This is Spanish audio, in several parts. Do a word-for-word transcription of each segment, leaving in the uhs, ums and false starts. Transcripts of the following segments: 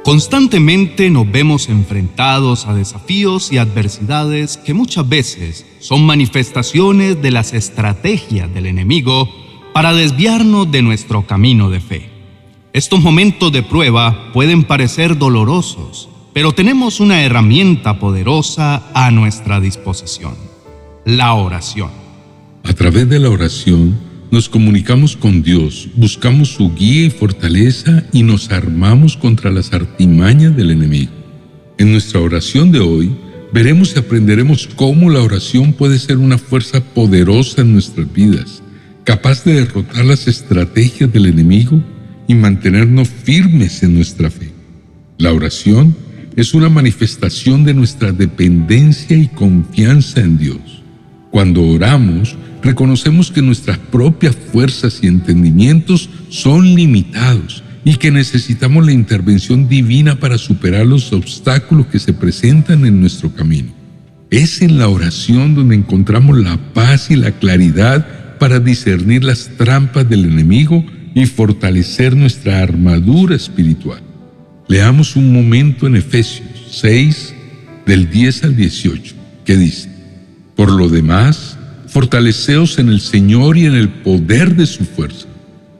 Constantemente nos vemos enfrentados a desafíos y adversidades que muchas veces son manifestaciones de las estrategias del enemigo para desviarnos de nuestro camino de fe. Estos momentos de prueba pueden parecer dolorosos, pero tenemos una herramienta poderosa a nuestra disposición: la oración. A través de la oración, nos comunicamos con Dios, buscamos su guía y fortaleza y nos armamos contra las artimañas del enemigo. En nuestra oración de hoy, veremos y aprenderemos cómo la oración puede ser una fuerza poderosa en nuestras vidas, capaz de derrotar las estrategias del enemigo y mantenernos firmes en nuestra fe. La oración es una manifestación de nuestra dependencia y confianza en Dios. Cuando oramos, reconocemos que nuestras propias fuerzas y entendimientos son limitados y que necesitamos la intervención divina para superar los obstáculos que se presentan en nuestro camino. Es en la oración donde encontramos la paz y la claridad para discernir las trampas del enemigo y fortalecer nuestra armadura espiritual. Leamos un momento en Efesios seis, del diez al dieciocho, que dice: Por lo demás, fortaleceos en el Señor y en el poder de su fuerza.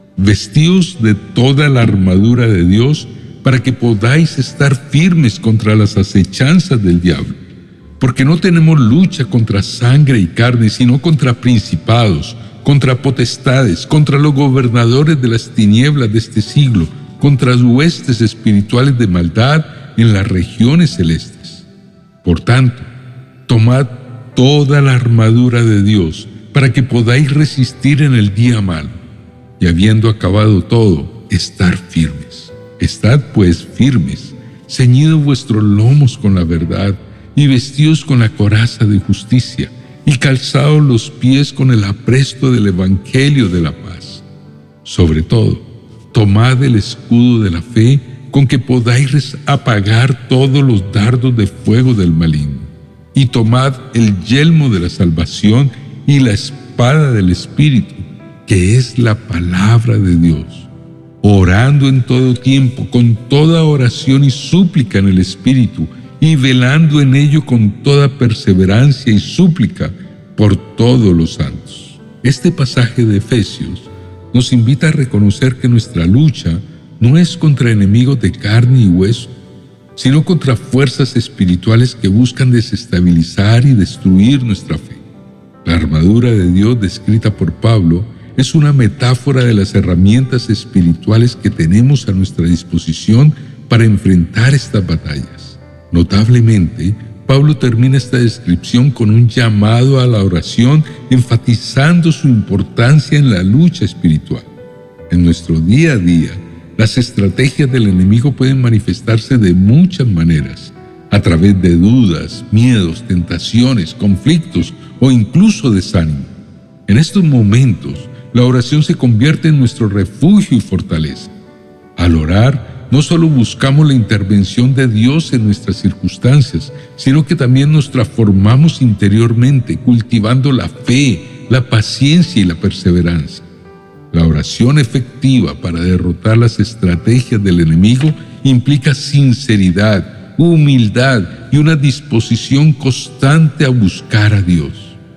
Vestíos de toda la armadura de Dios para que podáis estar firmes contra las acechanzas del diablo. Porque no tenemos lucha contra sangre y carne, sino contra principados, contra potestades, contra los gobernadores de las tinieblas de este siglo, contra huestes espirituales de maldad en las regiones celestes. Por tanto, tomad toda la armadura de Dios, para que podáis resistir en el día malo, y habiendo acabado todo, estar firmes. Estad pues firmes, ceñidos vuestros lomos con la verdad, y vestidos con la coraza de justicia, y calzados los pies con el apresto del evangelio de la paz. Sobre todo, tomad el escudo de la fe, con que podáis apagar todos los dardos de fuego del maligno. Y tomad el yelmo de la salvación y la espada del Espíritu, que es la palabra de Dios, orando en todo tiempo, con toda oración y súplica en el Espíritu, y velando en ello con toda perseverancia y súplica por todos los santos. Este pasaje de Efesios nos invita a reconocer que nuestra lucha no es contra enemigos de carne y hueso, sino contra fuerzas espirituales que buscan desestabilizar y destruir nuestra fe. La armadura de Dios descrita por Pablo es una metáfora de las herramientas espirituales que tenemos a nuestra disposición para enfrentar estas batallas. Notablemente, Pablo termina esta descripción con un llamado a la oración, enfatizando su importancia en la lucha espiritual. En nuestro día a día, las estrategias del enemigo pueden manifestarse de muchas maneras, a través de dudas, miedos, tentaciones, conflictos o incluso desánimo. En estos momentos, la oración se convierte en nuestro refugio y fortaleza. Al orar, no solo buscamos la intervención de Dios en nuestras circunstancias, sino que también nos transformamos interiormente, cultivando la fe, la paciencia y la perseverancia. La oración efectiva para derrotar las estrategias del enemigo implica sinceridad, humildad y una disposición constante a buscar a Dios.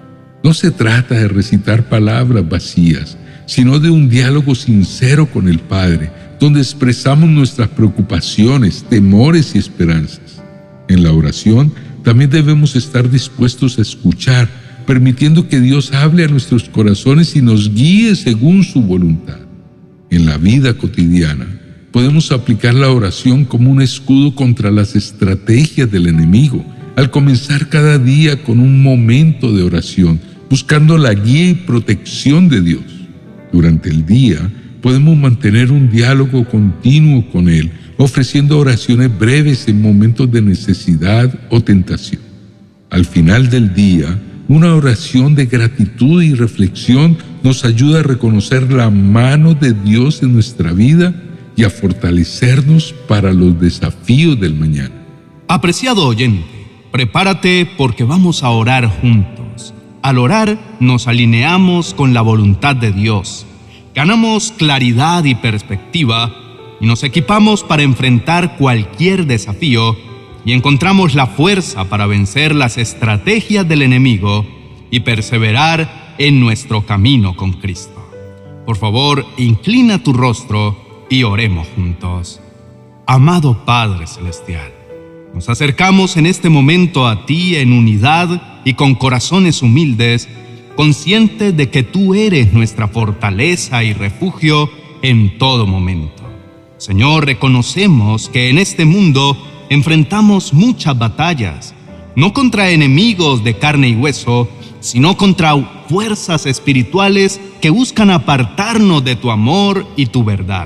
No se trata de recitar palabras vacías, sino de un diálogo sincero con el Padre, donde expresamos nuestras preocupaciones, temores y esperanzas. En la oración también debemos estar dispuestos a escuchar, permitiendo que Dios hable a nuestros corazones y nos guíe según su voluntad. En la vida cotidiana, podemos aplicar la oración como un escudo contra las estrategias del enemigo, al comenzar cada día con un momento de oración, buscando la guía y protección de Dios. Durante el día, podemos mantener un diálogo continuo con Él, ofreciendo oraciones breves en momentos de necesidad o tentación. Al final del día, una oración de gratitud y reflexión nos ayuda a reconocer la mano de Dios en nuestra vida y a fortalecernos para los desafíos del mañana. Apreciado oyente, prepárate porque vamos a orar juntos. Al orar, nos alineamos con la voluntad de Dios. Ganamos claridad y perspectiva y nos equipamos para enfrentar cualquier desafío y encontramos la fuerza para vencer las estrategias del enemigo y perseverar en nuestro camino con Cristo. Por favor, inclina tu rostro y oremos juntos. Amado Padre Celestial, nos acercamos en este momento a ti en unidad y con corazones humildes, conscientes de que tú eres nuestra fortaleza y refugio en todo momento. Señor, reconocemos que en este mundo enfrentamos muchas batallas, no contra enemigos de carne y hueso, sino contra fuerzas espirituales que buscan apartarnos de tu amor y tu verdad.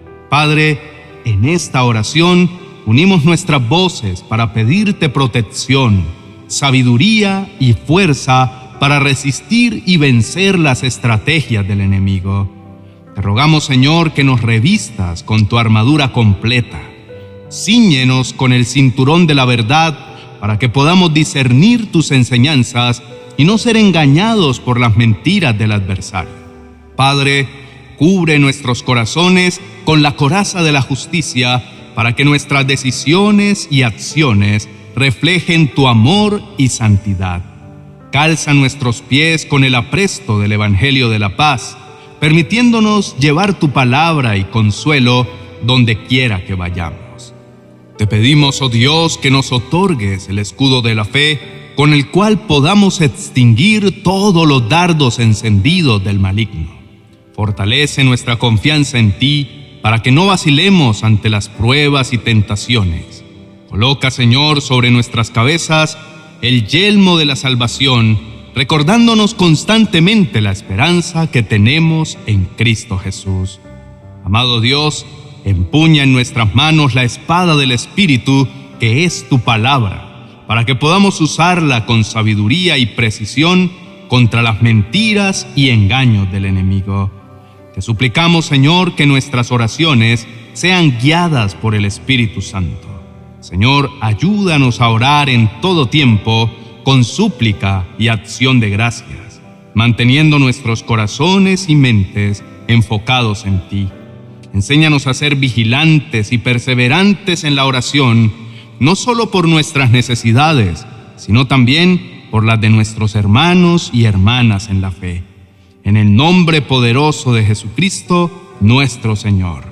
Padre, en esta oración unimos nuestras voces para pedirte protección, sabiduría y fuerza para resistir y vencer las estrategias del enemigo. Te rogamos, Señor, que nos revistas con tu armadura completa. Cíñenos con el cinturón de la verdad para que podamos discernir tus enseñanzas y no ser engañados por las mentiras del adversario. Padre, cubre nuestros corazones con la coraza de la justicia para que nuestras decisiones y acciones reflejen tu amor y santidad. Calza nuestros pies con el apresto del Evangelio de la paz, permitiéndonos llevar tu palabra y consuelo donde quiera que vayamos. Te pedimos, oh Dios, que nos otorgues el escudo de la fe, con el cual podamos extinguir todos los dardos encendidos del maligno. Fortalece nuestra confianza en ti, para que no vacilemos ante las pruebas y tentaciones. Coloca, Señor, sobre nuestras cabezas el yelmo de la salvación, recordándonos constantemente la esperanza que tenemos en Cristo Jesús. Amado Dios, empuña en nuestras manos la espada del Espíritu, que es tu palabra, para que podamos usarla con sabiduría y precisión contra las mentiras y engaños del enemigo. Te suplicamos, Señor, que nuestras oraciones sean guiadas por el Espíritu Santo. Señor, ayúdanos a orar en todo tiempo con súplica y acción de gracias, manteniendo nuestros corazones y mentes enfocados en ti. Enséñanos a ser vigilantes y perseverantes en la oración, no solo por nuestras necesidades, sino también por las de nuestros hermanos y hermanas en la fe. En el nombre poderoso de Jesucristo, nuestro Señor.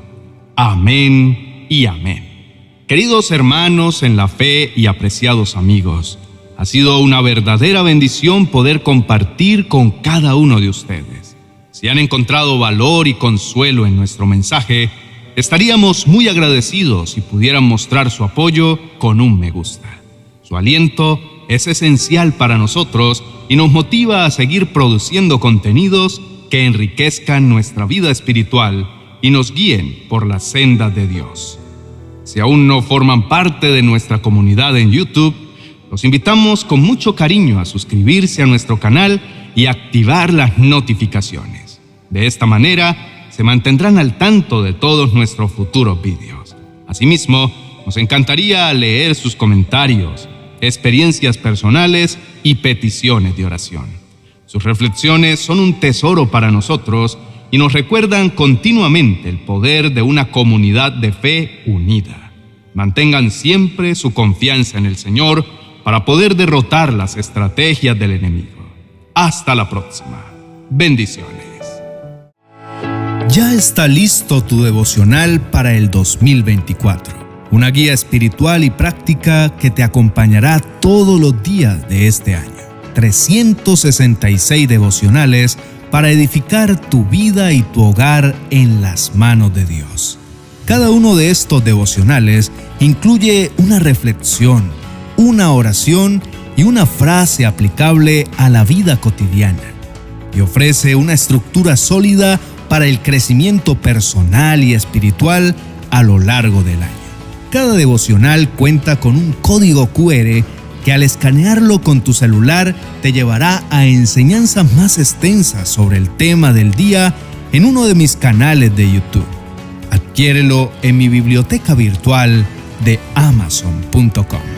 Amén y amén. Queridos hermanos en la fe y apreciados amigos, ha sido una verdadera bendición poder compartir con cada uno de ustedes. Si han encontrado valor y consuelo en nuestro mensaje, estaríamos muy agradecidos si pudieran mostrar su apoyo con un me gusta. Su aliento es esencial para nosotros y nos motiva a seguir produciendo contenidos que enriquezcan nuestra vida espiritual y nos guíen por la senda de Dios. Si aún no forman parte de nuestra comunidad en YouTube, los invitamos con mucho cariño a suscribirse a nuestro canal y activar las notificaciones. De esta manera, se mantendrán al tanto de todos nuestros futuros vídeos. Asimismo, nos encantaría leer sus comentarios, experiencias personales y peticiones de oración. Sus reflexiones son un tesoro para nosotros y nos recuerdan continuamente el poder de una comunidad de fe unida. Mantengan siempre su confianza en el Señor para poder derrotar las estrategias del enemigo. Hasta la próxima. Bendiciones. Ya está listo tu devocional para el dos mil veinticuatro. Una guía espiritual y práctica que te acompañará todos los días de este año. trescientos sesenta y seis devocionales para edificar tu vida y tu hogar en las manos de Dios. Cada uno de estos devocionales incluye una reflexión, una oración y una frase aplicable a la vida cotidiana, y ofrece una estructura sólida para el crecimiento personal y espiritual a lo largo del año. Cada devocional cuenta con un código cu erre que al escanearlo con tu celular te llevará a enseñanzas más extensas sobre el tema del día en uno de mis canales de YouTube. Adquiérelo en mi biblioteca virtual de amazon punto com.